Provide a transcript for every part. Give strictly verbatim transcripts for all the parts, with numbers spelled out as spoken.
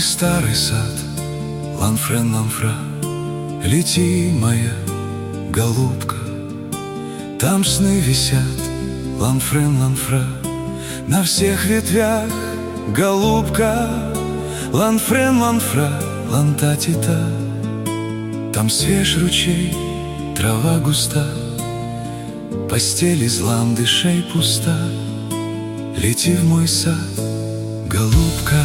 старый сад, ланфрен, ланфра, лети, моя голубка. Там сны висят, ланфрен, ланфра, на всех ветвях, голубка. Ланфрен, ланфра, лантатита. Там свеж ручей, трава густа, постель из ландышей пуста. Лети в мой сад, голубка.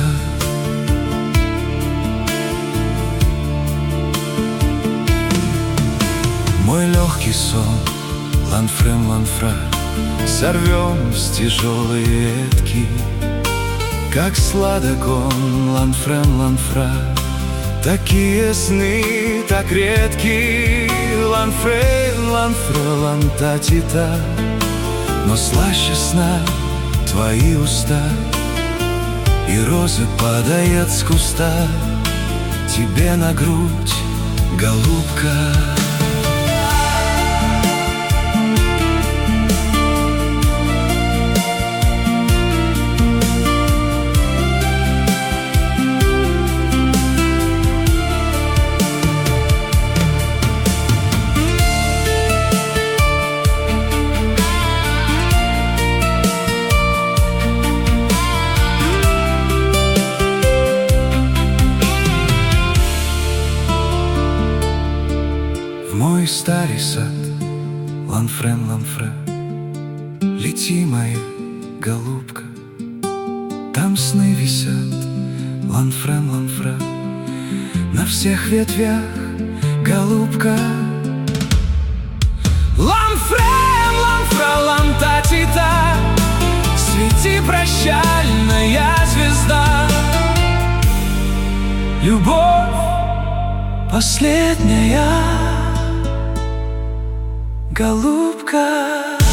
Мой легкий сон, ланфрен, ланфра, сорвем с тяжелой ветки. Как сладок он, ланфрен, ланфра, такие сны, так редки. Ланфрен, ланфра, лантатита. Но слаще сна твои уста, и розы падает с куста тебе на грудь, голубка. Мой старый сад, ланфрен, ланфра, лети, моя голубка. Там сны висят, ланфрен, ланфра, на всех ветвях, голубка. Ланфрен, ланфра, лантатита, свети, прощальная звезда. Любовь последняя, голубка.